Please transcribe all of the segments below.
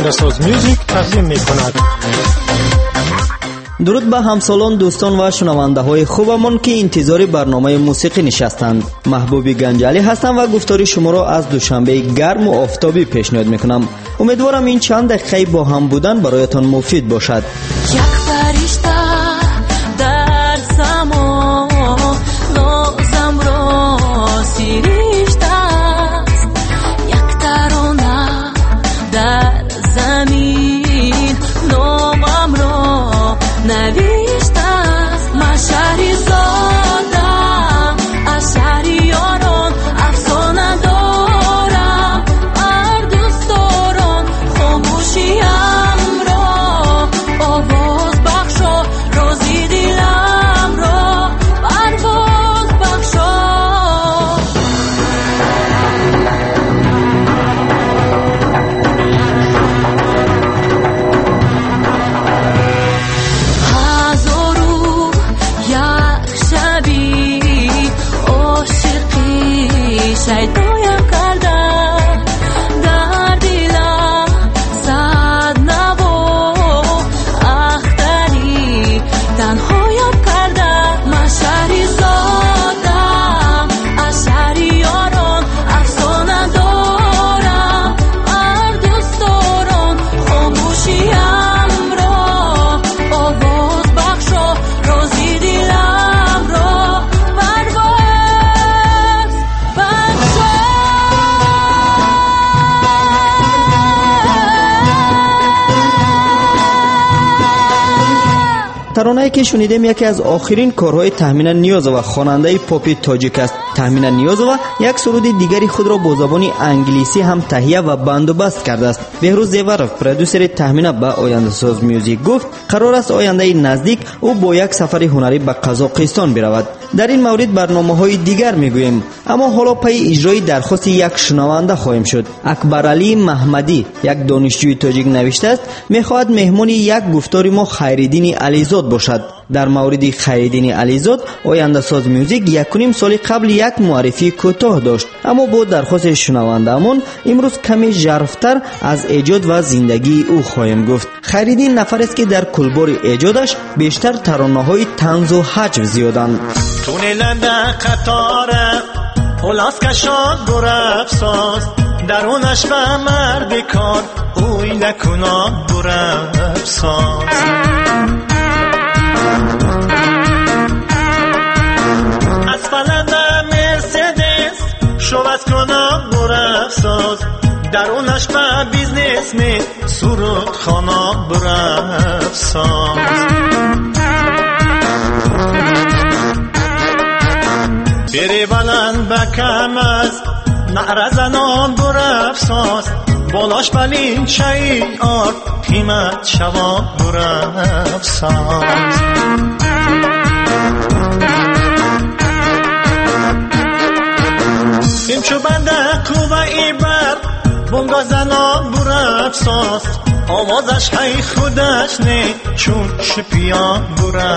آینده‌ساز میوزیک تقدیم می‌کند. درود به همسالان، دوستان و شنونده های خوبمون که انتظار برنامه موسیقی نشستند. محبوبی گنجالی هستم و گفتاری شما را از دوشنبه گرم و آفتابی پیشنهاد میکنم. امیدوارم این چند دقیقه با هم بودن برایتان مفید باشد. یک فرشته در سما لازم را سیریشته است، یک ترانه در زمین نامم را نوشته است. من شهری زادم از شهریاران، افسانه دارم هر دوستاران. خاموشیم را آواز بخشا، رازی دلم را پرواز بخشا. هزارو یک شبی عاشقی شیدایم کرده، در دلم صد نوا اختری تنهایم کرده. من شهری زادم از شهریاران، افسانه دارم هر دوستاران. خاموشیم را آواز بخشا، رازی دلم را پرواز بخشا. ترانه‌ای که شنیدیم یکی از آخرین کارهای تهمین نیازова خواننده پاپ تاجیک است. تهمین نیازова یک سرود دیگری خود را با زبان انگلیسی هم تهیه و بندوبست کرده است. بهروز زیورف، پرودوسر تهمین به آینده‌ساز میوزیک، گفت قرار است آینده نزدیک او با یک سفر هنری به قزاقستان برود. در این مورد برنامه‌های دیگر میگوییم، اما حالا پی اجرای درخواست یک شنونده خواهیم شد. اکبرعلی محمدی، یک دانشجوی تاجیک، نوشته است میخواهد مهمان یک گفتار ما خیرالدین علیزاد باشد. در مورد خیرالدین علیزاد آینده‌ساز میوزیک 1.5 سال قبل یک معرفی کوتاه داشت، اما با درخواست شنونده‌مون امروز کمی ژرف‌تر از ایجاد و زندگی او خواهیم گفت. خیرالدین نفر است که در کلبار ایجادش بیشتر ترانه‌های طنز و هجو زیادند. تونلنده قطاره پلاس کشان گرفساز، درونش به مرد کار اوی نکنا گرفساز. از فلنده مرسیدس شوست کنا گرفساز، درونش به بیزنس می سرود خانا گرفساز. بری بلند بکم از نعره زنان گرفساز، بالاش بلین شیعار قیمت شوان گرفساز. این چو بنده قوه ایبر بونگا زنان گرفساز، آوازش هی خودش نه چون شپیان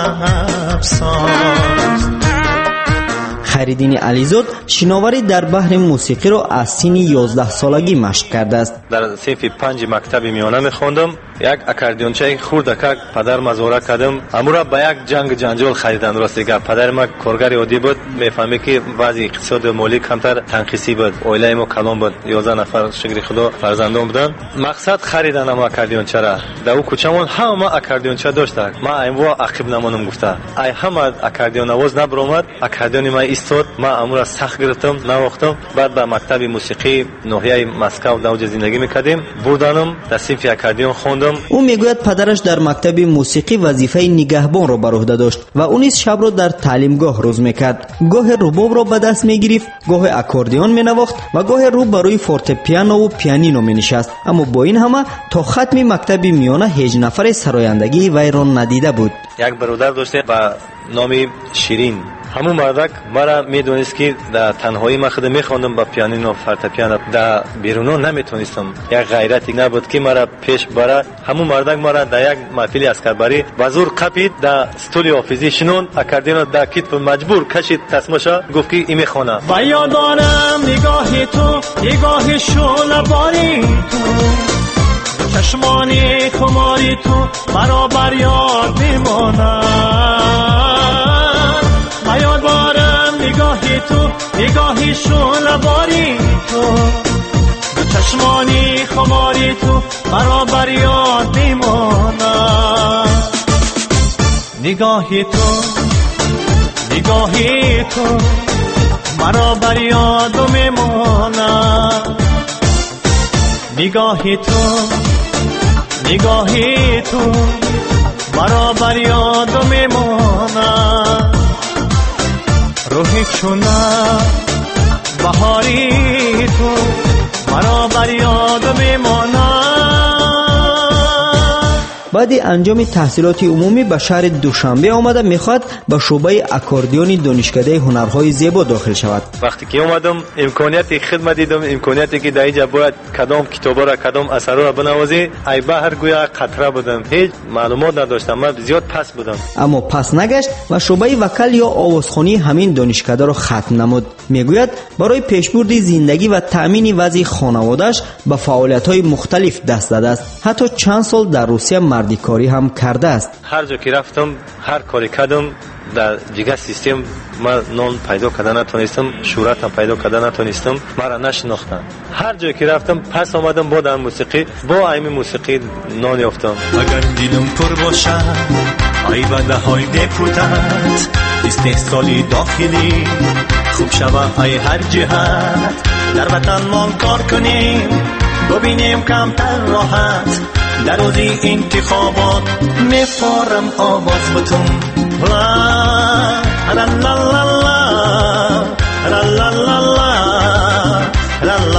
گرفساز. خیرالدین علیزاد شناوری در بحر موسیقی را از سن 11 سالگی مشق کرده است. در صنف 5 مکتب میانه میخوندم. یک اکاردیونچه خردک پدر مزوره کردم. امورا به یک جنگ جنجال خریدن. راستی که پدر ما کارگر عادی بود، میفهمی که بعضی اقتصاد مالی کمتر تنقیسی بود. اویلای ما کلان بود. 11 نفر شکر خدا فرزندان بودن. مقصد خریدن ما اکاردیونچه را. در او کوچمون همه اکاردیونچه داشتن. ما ایموا عقب نمونم گفته. ای همه اکاردیون آواز نبرآمد. اکاردیون ما استاد. ما امورا سخت گرفتم، نواختم. بعد به مکتب موسیقی ناحیه مسکو در زندگی میکردیم. بردانم در صنف اکاردیون خوندم. او میگوید پدرش در مکتب موسیقی وظیفه نگهبان را بر عهده داشت و او نیز شب را در تعلیمگاه روز میکرد. گاه رباب را به دست میگرفت، گاه اکاردیون مینواخت و گاه رو برای فورتپیانو و پیانینو مینشست. اما با این همه تا ختم مکتب میانه هیچ نفر سرایندگی وی را ندیده بود. یک برادر داشته با نام شیرین. همون مردک مرا میدونست که در تنهایی من خود میخواندم با پیانینو فورتپیانو، در بیرونو نمیتونستم. یک غیرتی نبود که مرا پیش بره. همون مردک مرا در یک محفل عسکربری با زور قپید، در استول آفیزی شنون اکاردیون در کتف مجبور کشید تسمشا، گفت که این میخونه. و یادارم نگاه تو، نگاه شعله باری تو، چشمانی خماری تو مرا بر یاد میماند. من یاد بارم نگاهی تو، نگاهی شعله‌باری تو. دو چشمانی خماری تو مرا بر یاد میماند. نگاهی تو، نگاهی تو مرا بر یاد میماند. نگاهی تو، نگاهی تو مرا بر یاد میماند. روحی چونه بهاری تو مرا بر یاد میماند. بعد انجام تحصیلات عمومی به شهر دوشنبه آمده میخواد به شعبه اکاردیون دانشکده هنرهای زیبا داخل شود. وقتی که اومدم امکانیت خدمت دیدم، امکانیتی که در اینجا باید کدام کتابا را کدام اثرا را بنوازی، ای بحر گویا قطره بودم، هیچ معلومات نداشتم، من زیاد پس بودم. اما پس نگشت و شعبه وکل یا آوازخوانی همین دانشکده را ختم نمود. میگوید برای پیشبرد زندگی و تامین وضع خانواده‌اش به فعالیت‌های مختلف دست داده است. حتی چند سال در روسیه مردی کاری هم کرده است. هر جا که رفتم، هر کاری کردم، در دیگه سیستم من نان پیدا کردن نتونستم، شهرت هم پیدا کردن نتونستم، مرا نشناختن. هر جا که رفتم پس آمدم با در موسیقی، با این موسیقی نان یافتم. اگر دیدم پر باشه ای بنده های دپوتات، استحصالی داخلی خوب شوه ای هر جهت. در وطن ما کار کنیم ببینیم کمتر راحت. در روزی انتخابات میفارم آواز بتون. لا لا لا لا لا لا لا لا لا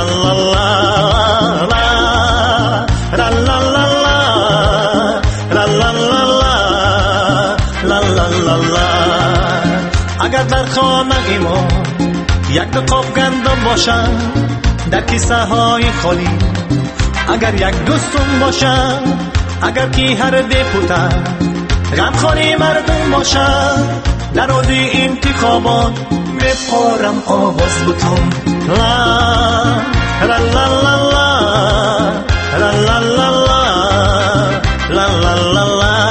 لا. اگر در خانه ما یک دو قاب گندم باشن در کیسه های خالی، اگر یک دوستون باشن، اگر کی هر دپوتا غمخواری مردم باشن، در روزی انتخابات میپارم آواز بتون. لا لا لا لا لا لا لا لا لا لا لا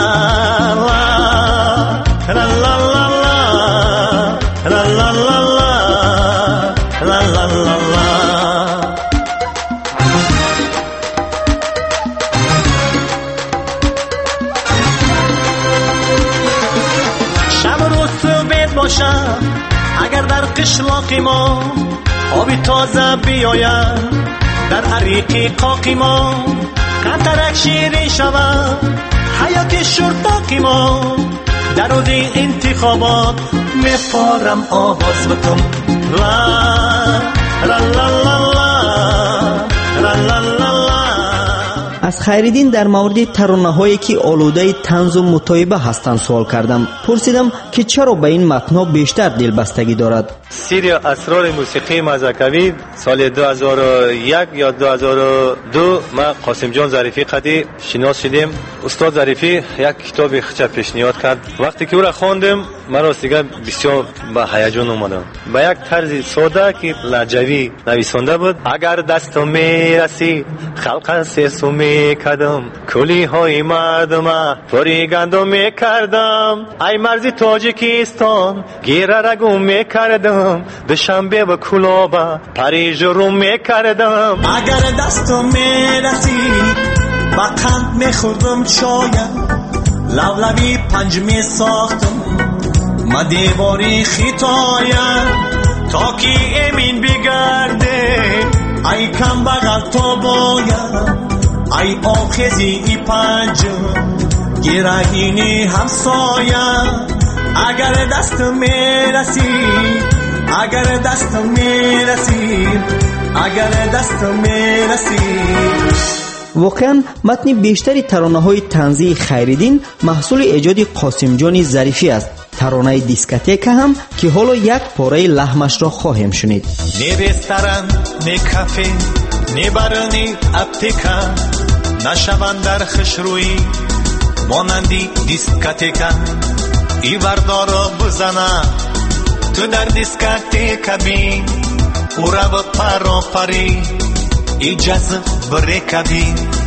اگر در قشلاق ما آبی تازه بیاید، در عریق قاق ما قطرک شیرین شود، حیات شرطاق ما در روز انتخابات میپارم آواز بتون. لا لا لا لا لا لا لا. از خیریدین در مورد ترانه‌هایی که آلوده طنز و متعیبه هستند سوال کردم. پرسیدم که چرا به این متن‌ها بیشتر دلبستگی دارد. سیر اسرار موسیقی مزکوی سال 2001 یا 2002 ما قاسم جان ظریفی قدی شناس شدیم. استاد ظریفی یک کتاب خچ پیشنهاد کرد. وقتی که او را خواندم مرا دیگه بسیار به هیجان اومدم. با یک طرز ساده که لهجوی نویسنده بود. اگر دستم میرسی خلق سرسو میکردم، کلی های مردم فریگندم میکردم، ای مرزی تاجیکستان گیره رگم میکردم، دوشنبه و کلابه پریج رو میکردم. اگر دستم میرسی با قند میخوردم شاید، لولوی پنج میساختم ما دیواری خطایم، تا که امین بگرده ای کم بغل تو باید، ای آخذی ای پنجم گرهینی همسایم. اگر دستم میرسی، اگر دستم میرسی، اگر دستم میرسی. واقعا متن بیشتری ترانه‌های طنزی خیریدین محصول ایجاد قاسم جان ظریفی است. ترانه دیسکتیک هم که حالا یک پاره لحمش را خواهیم شنید. نه رستوران، نه کافه، نه بارنی اپتیکا، نشوند در خشروی مانندی دیسکتیکا. ای وردارا بزنه تو در دیسکتیکا بین، او را و پرا پری ای جذب برکبین.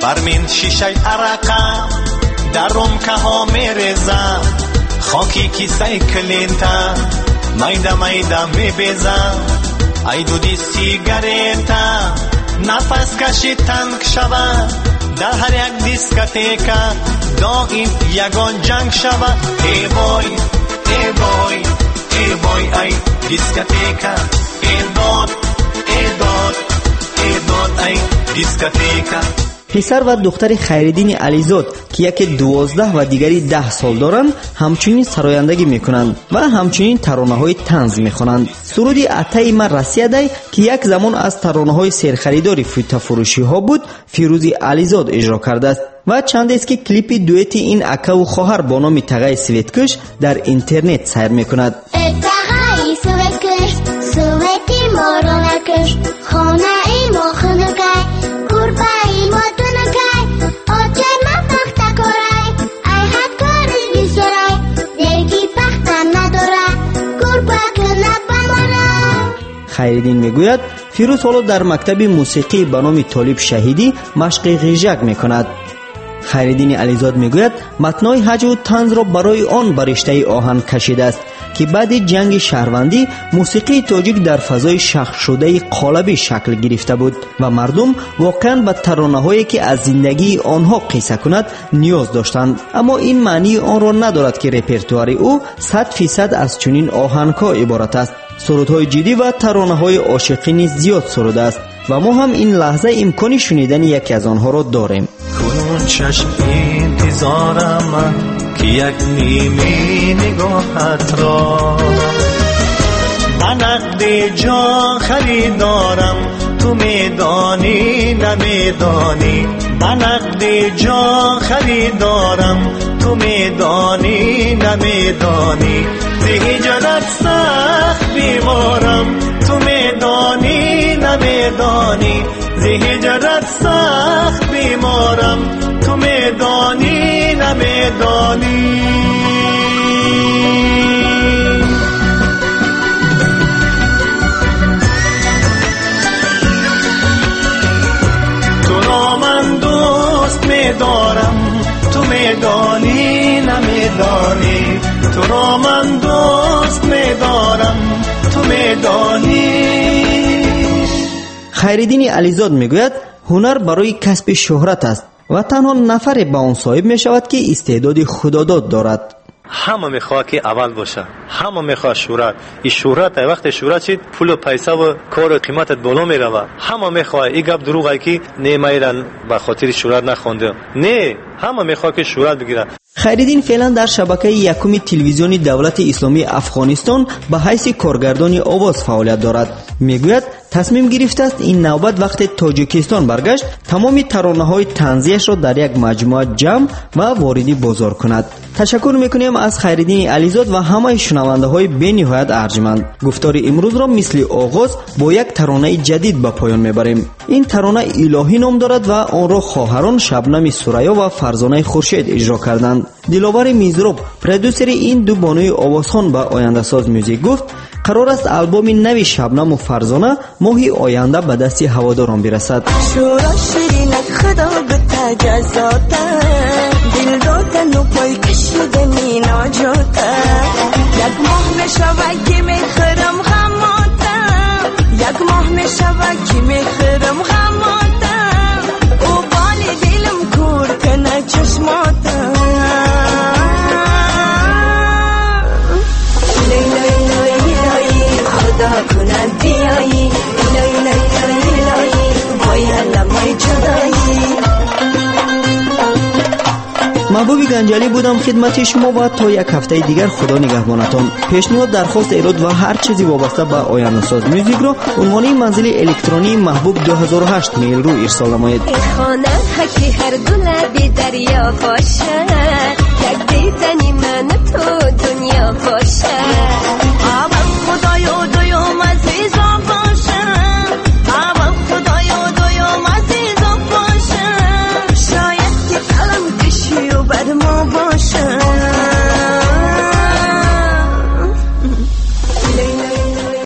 برمین شیشه عرقم درم که ها میرزم خاکی کیسه کلینتا میده میده میبیزم ای دودی سیگاریتا نفس کشی تنگ شود در هر یک دیسکتیکا داغیم یگان جنگ شود ای بای ای بای ای بای ای دیسکتیکا ای داد ای داد ای داد ای دیسکتیکا. پسر و دختر خیرالدین علیزاد که یکی 12 و دیگری 10 سال دارند همچنین سرایندگی میکنند و همچنین ترانه‌های طنز میخوانند. سرودی اتای من رسیده که یک زمان از ترانه‌های سرخریداری فروشی ها بود فیروزی علیزاد اجرا کرده است و چند است که کلیپ دوئت این اکا و خواهر با نام تغای سویتکش در اینترنت سیر میکند. تغای سویتکش سویتی مارونکش خانه ای ما خنگای گربایی ما دونکای آچه ما پخت کرای ای حد کارش بیسرای دیگی پخت نداره گربا کنه بماره. خیرالدین میگوید فیروز حالا در مکتب موسیقی به نام طالب شهیدی مشق غیژک میکند. خیرالدین علیزاد میگوید متنای حج و طنز را برای آن به رشته آهن کشیده است که بعد جنگ شهروندی موسیقی تاجیک در فضای شخص شده قالبی شکل گرفته بود و مردم واقعا به ترانه‌هایی که از زندگی آنها قصه کند نیاز داشتند، اما این معنی آن را ندارد که رپرتوار او 100% از چنین آهنگ‌ها عبارت است. سرودهای جدی و ترانه‌های عاشقی نیز زیاد سرود است و ما هم این لحظه امکانی شنیدن یکی از آنها را داریم. کنون چشم انتظارم که یک نیمی نگاهت را من عقد جا خریدارم تو میدانی نمیدانی من عقد جا خریدارم تو میدانی نمیدانی زهجرت سخت بیمارم تو میدانی نمیدانی زهجرت سخت بیمارم تو میدانی نمیدانی. تو را من دوست میدارم تو میدانی نمیدانی تو را من دوست میدارم تو میدانی. خیرالدین علیزاد میگوید هنر برای کسب شهرت است و تنها نفر به آن صاحب می شود که استعداد خداداد دارد. همه میخواد که اول باشه، همه میخواد شهرت. این شهرت وقت شهرت شد پول و پیسه و کار و قیمتت بالا میره. همه میخواد. این گپ دروغه که نمیرن به خاطر شهرت نخونده. نه، همه میخواد که شهرت بگیره. خیرالدین فعلا در شبکه یکم تلویزیون دولت اسلامی افغانستان به حیث کارگردان آواز فعالیت دارد. میگوید تصمیم گرفته است این نوبت وقت تاجیکستان برگشت تمام ترانه‌های طنزیش را در یک مجموعه جمع و واردی بازار کند. تشکر میکنیم از خیرالدین علیزاد و همه شنونده‌های بی‌نهایت ارجمند. گفتار امروز را مثل آغاز با یک ترانه جدید به پایان میبریم. این ترانه الهی نام دارد و آن را خواهران شبنم سریا و فرزانه خورشید اجرا کردند. دلاور میزرب پرودوسر این دو بانوی آوازخوان به آینده ساز موزیک گفت قرار است آلبوم نوی شبنم و فرزانه ماهی آینده به دست هواداران برسد. شورا شیرینت خدا به تجزاته دل دادن و پای کشیدنی ناجاته یک ماه میشود که میخورم غماتم یک ماه میشود که میخورم غماتم او بال دلم کور کنه چشماتم خدا کند بیایی الهی الهی الهی باید لمای جدایی. محبوب گنجلی بودم خدمت شما و تا یک هفته دیگر خدا نگهبانتان. پیشنهاد درخواست ایراد و هر چیزی وابسته به آینده ساز موزیک را عنوان منزل الکترونی محبوب 2008 میل رو ارسال نمایید. خانه حکی هر گل بی دریا باشه یک دیدنی من تو دنیا باشه